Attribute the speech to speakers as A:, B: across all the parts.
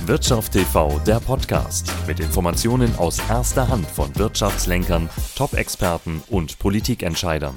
A: Wirtschaft TV, der Podcast mit Informationen aus erster Hand von Wirtschaftslenkern, Top-Experten und Politikentscheidern.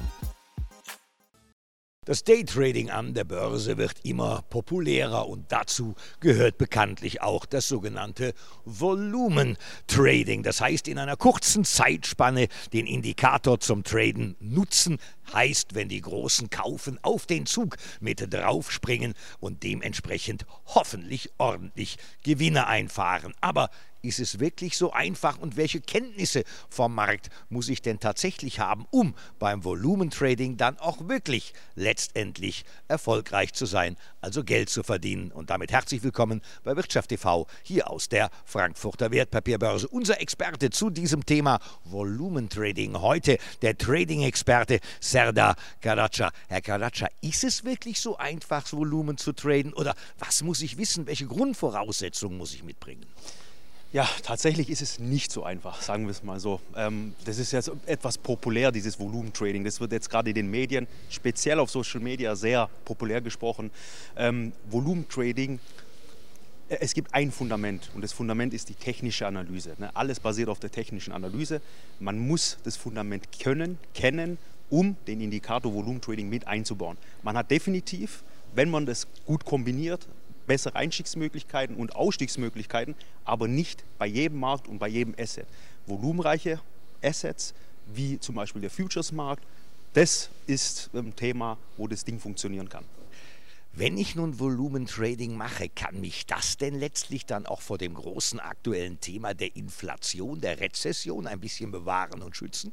B: Das Daytrading an der Börse wird immer populärer und dazu gehört bekanntlich auch das sogenannte Volumentrading. Das heißt, in einer kurzen Zeitspanne den Indikator zum Traden nutzen, heißt, wenn die Großen kaufen, auf den Zug mit draufspringen und dementsprechend hoffentlich ordentlich Gewinne einfahren. Aber ist es wirklich so einfach und welche Kenntnisse vom Markt muss ich denn tatsächlich haben, um beim Volumentrading dann auch wirklich letztendlich erfolgreich zu sein, also Geld zu verdienen? Und damit herzlich willkommen bei Wirtschaft TV, hier aus der Frankfurter Wertpapierbörse. Unser Experte zu diesem Thema Volumentrading heute, der Trading-Experte Serdar Karaca. Herr Karaca, ist es wirklich so einfach, das Volumen zu traden oder was muss ich wissen, welche Grundvoraussetzungen muss ich mitbringen?
C: Ja, tatsächlich ist es nicht so einfach, sagen wir es mal so. Das ist jetzt etwas populär, dieses Volumentrading. Das wird jetzt gerade in den Medien, speziell auf Social Media, sehr populär gesprochen. Volumentrading, es gibt ein Fundament und das Fundament ist die technische Analyse. Alles basiert auf der technischen Analyse. Man muss das Fundament kennen, um den Indikator Volumentrading mit einzubauen. Man hat definitiv, wenn man das gut kombiniert, bessere Einstiegsmöglichkeiten und Ausstiegsmöglichkeiten, aber nicht bei jedem Markt und bei jedem Asset. Volumenreiche Assets, wie zum Beispiel der Futures-Markt, das ist ein Thema, wo das Ding funktionieren kann.
B: Wenn ich nun Volumentrading mache, kann mich das denn letztlich dann auch vor dem großen aktuellen Thema der Inflation, der Rezession ein bisschen bewahren und schützen?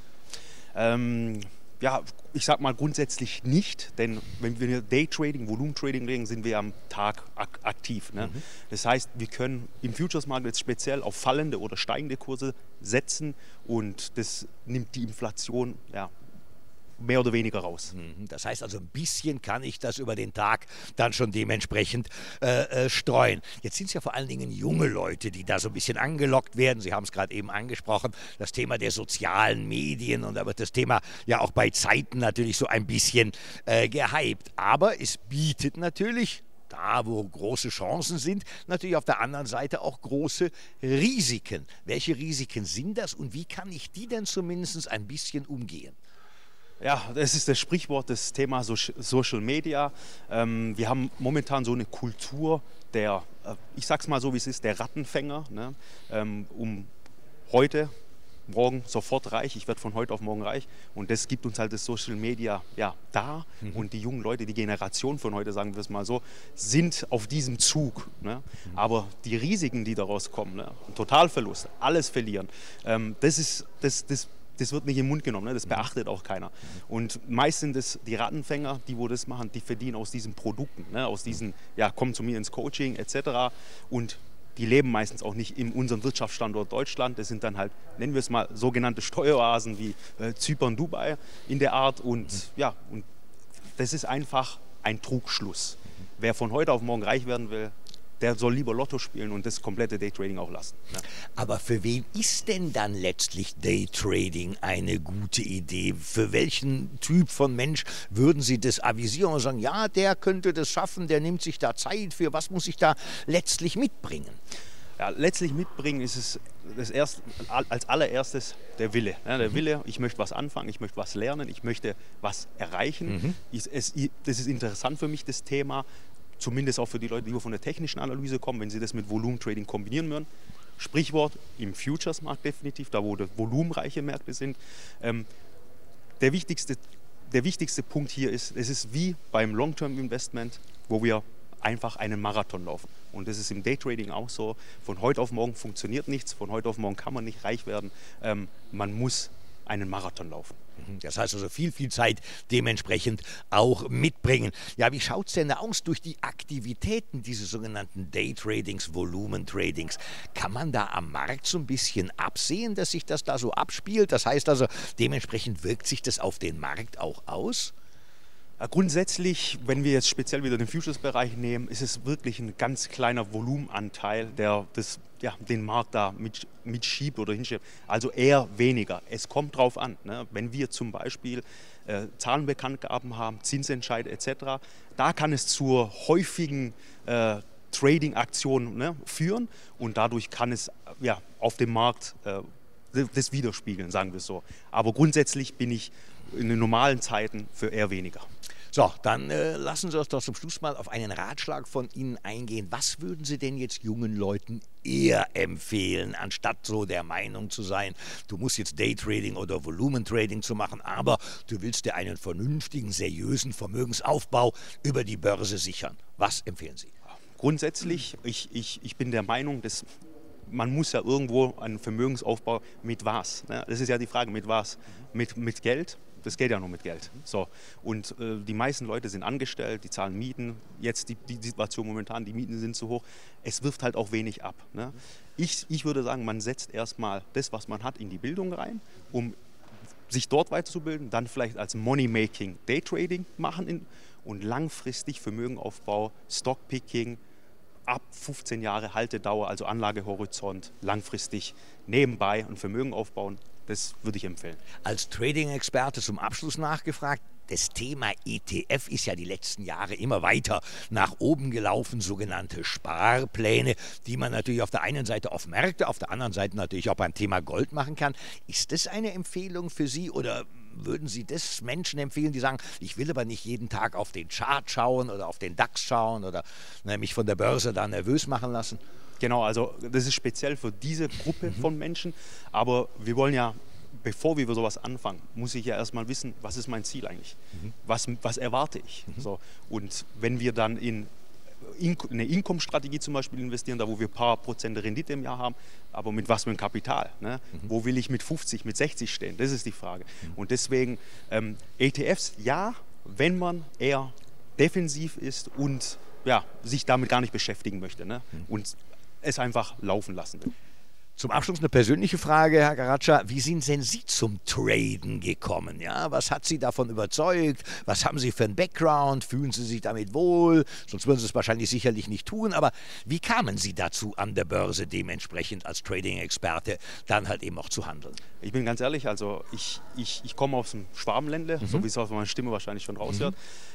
C: Ja, ich sag mal grundsätzlich nicht, denn wenn wir Daytrading, Volumentrading reden, sind wir am Tag aktiv. Ne? Das heißt, wir können im Futures-Markt jetzt speziell auf fallende oder steigende Kurse setzen und das nimmt die Inflation mehr oder weniger raus.
B: Das heißt also, ein bisschen kann ich das über den Tag dann schon dementsprechend streuen. Jetzt sind es ja vor allen Dingen junge Leute, die da so ein bisschen angelockt werden. Sie haben es gerade eben angesprochen, das Thema der sozialen Medien, und da wird das Thema ja auch bei Zeiten natürlich so ein bisschen gehypt. Aber es bietet natürlich, da wo große Chancen sind, natürlich auf der anderen Seite auch große Risiken. Welche Risiken sind das und wie kann ich die denn zumindest ein bisschen umgehen?
C: Ja, das ist das Sprichwort des Themas Social Media. Wir haben momentan so eine Kultur der, ich sag's mal so wie es ist, der Rattenfänger. Ne? Heute, morgen sofort reich. Ich werde von heute auf morgen reich. Und das gibt uns halt das Social Media da. Und die jungen Leute, die Generation von heute, sagen wir es mal so, sind auf diesem Zug. Ne? Aber die Risiken, die daraus kommen, ne? Totalverlust, alles verlieren, das wird nicht im Mund genommen, ne? Das beachtet auch keiner. Und meist sind es die Rattenfänger, die wo das machen, die verdienen aus diesen Produkten, ne? Aus diesen, kommen zu mir ins Coaching etc. Und die leben meistens auch nicht in unserem Wirtschaftsstandort Deutschland. Das sind dann halt, nennen wir es mal, sogenannte Steueroasen wie Zypern, Dubai in der Art. Und und das ist einfach ein Trugschluss. Wer von heute auf morgen reich werden will, der soll lieber Lotto spielen und das komplette Daytrading auch lassen. Ne?
B: Aber für wen ist denn dann letztlich Daytrading eine gute Idee? Für welchen Typ von Mensch würden Sie das avisieren und sagen, ja, der könnte das schaffen, der nimmt sich da Zeit für, was muss ich da letztlich mitbringen?
C: Ja, letztlich mitbringen ist es als allererstes der Wille. Ja, der Wille, ich möchte was anfangen, ich möchte was lernen, ich möchte was erreichen. Das ist interessant für mich, das Thema. Zumindest auch für die Leute, die von der technischen Analyse kommen, wenn sie das mit Volumentrading kombinieren würden. Sprichwort im Futures-Markt definitiv, da wo volumenreiche Märkte sind. Der wichtigste Punkt hier ist, es ist wie beim Long-Term-Investment, wo wir einfach einen Marathon laufen. Und das ist im Daytrading auch so. Von heute auf morgen funktioniert nichts, von heute auf morgen kann man nicht reich werden. Man muss einen Marathon laufen.
B: Das heißt also viel Zeit dementsprechend auch mitbringen. Ja, wie schaut es denn da aus durch die Aktivitäten dieses sogenannten Daytradings, Volumentradings? Kann man da am Markt so ein bisschen absehen, dass sich das da so abspielt? Das heißt also, dementsprechend wirkt sich das auf den Markt auch aus?
C: Grundsätzlich, wenn wir jetzt speziell wieder den Futures-Bereich nehmen, ist es wirklich ein ganz kleiner Volumenanteil, der den Markt da mitschiebt oder hinschiebt. Also eher weniger. Es kommt drauf an. Ne? Wenn wir zum Beispiel Zahlenbekanntgaben haben, Zinsentscheid etc., da kann es zur häufigen Trading-Aktion, ne, führen und dadurch kann es auf dem Markt das widerspiegeln, sagen wir es so. Aber grundsätzlich bin ich in den normalen Zeiten für eher weniger.
B: So, dann lassen Sie uns doch zum Schluss mal auf einen Ratschlag von Ihnen eingehen. Was würden Sie denn jetzt jungen Leuten eher empfehlen, anstatt so der Meinung zu sein, du musst jetzt Daytrading oder Volumentrading zu machen, aber du willst dir einen vernünftigen, seriösen Vermögensaufbau über die Börse sichern? Was empfehlen Sie?
C: Grundsätzlich, ich bin der Meinung, dass man muss ja irgendwo einen Vermögensaufbau mit was? Ne? Das ist ja die Frage, mit was? Mit Geld? Das geht ja nur mit Geld. So. Und die meisten Leute sind angestellt, die zahlen Mieten. Jetzt die Situation momentan, die Mieten sind zu hoch. Es wirft halt auch wenig ab. Ne? Ich würde sagen, man setzt erstmal das, was man hat, in die Bildung rein, um sich dort weiterzubilden, dann vielleicht als Money-Making Daytrading machen und langfristig Vermögenaufbau, Stockpicking, ab 15 Jahre Haltedauer, also Anlagehorizont, langfristig nebenbei ein Vermögen aufbauen. Das würde ich empfehlen.
B: Als Trading-Experte zum Abschluss nachgefragt, das Thema ETF ist ja die letzten Jahre immer weiter nach oben gelaufen, sogenannte Sparpläne, die man natürlich auf der einen Seite auf Märkte, auf der anderen Seite natürlich auch beim Thema Gold machen kann. Ist das eine Empfehlung für Sie oder würden Sie das Menschen empfehlen, die sagen, ich will aber nicht jeden Tag auf den Chart schauen oder auf den DAX schauen oder mich von der Börse da nervös machen lassen?
C: Genau, also das ist speziell für diese Gruppe von Menschen, aber wir wollen ja, bevor wir sowas anfangen, muss ich ja erstmal wissen, was ist mein Ziel eigentlich, was erwarte ich. So. Und wenn wir dann in eine Income-Strategie zum Beispiel investieren, da wo wir ein paar Prozent Rendite im Jahr haben, aber mit was für einem Kapital, ne? Wo will ich mit 50, mit 60 stehen, das ist die Frage. Und deswegen ETFs, ja, wenn man eher defensiv ist und sich damit gar nicht beschäftigen möchte, ne? Und es einfach laufen lassen will.
B: Zum Abschluss eine persönliche Frage, Herr Karaca. Wie sind denn Sie zum Traden gekommen? Ja, was hat Sie davon überzeugt? Was haben Sie für einen Background? Fühlen Sie sich damit wohl? Sonst würden Sie es wahrscheinlich sicherlich nicht tun. Aber wie kamen Sie dazu, an der Börse dementsprechend als Trading-Experte dann halt eben auch zu handeln?
C: Ich bin ganz ehrlich, also ich komme aus dem Schwabenländle, so wie es aus meiner Stimme wahrscheinlich schon raushört.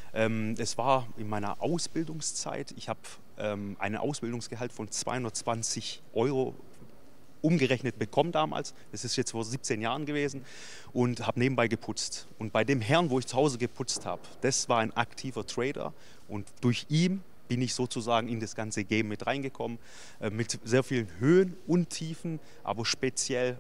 C: Es war in meiner Ausbildungszeit, ich habe ein Ausbildungsgehalt von 220 € umgerechnet bekommen damals. Das ist jetzt vor 17 Jahren gewesen und habe nebenbei geputzt. Und bei dem Herrn, wo ich zu Hause geputzt habe, das war ein aktiver Trader und durch ihn bin ich sozusagen in das ganze Game mit reingekommen, mit sehr vielen Höhen und Tiefen, aber speziell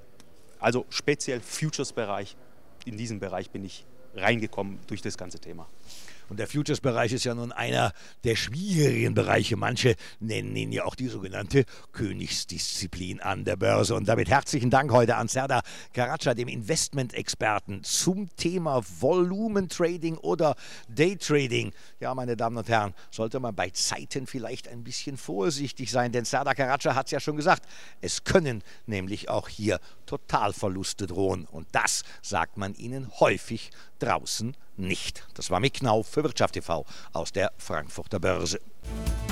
C: Futures-Bereich, in diesen Bereich bin ich reingekommen durch das ganze Thema.
B: Und der Futures-Bereich ist ja nun einer der schwierigen Bereiche. Manche nennen ihn ja auch die sogenannte Königsdisziplin an der Börse. Und damit herzlichen Dank heute an Serdar Karaca, dem Investmentexperten zum Thema Volumentrading oder Daytrading. Ja, meine Damen und Herren, sollte man bei Zeiten vielleicht ein bisschen vorsichtig sein, denn Serdar Karaca hat es ja schon gesagt, es können nämlich auch hier Totalverluste drohen. Und das sagt man ihnen häufig draußen nicht. Das war Mick Knauf für Wirtschaft TV aus der Frankfurter Börse.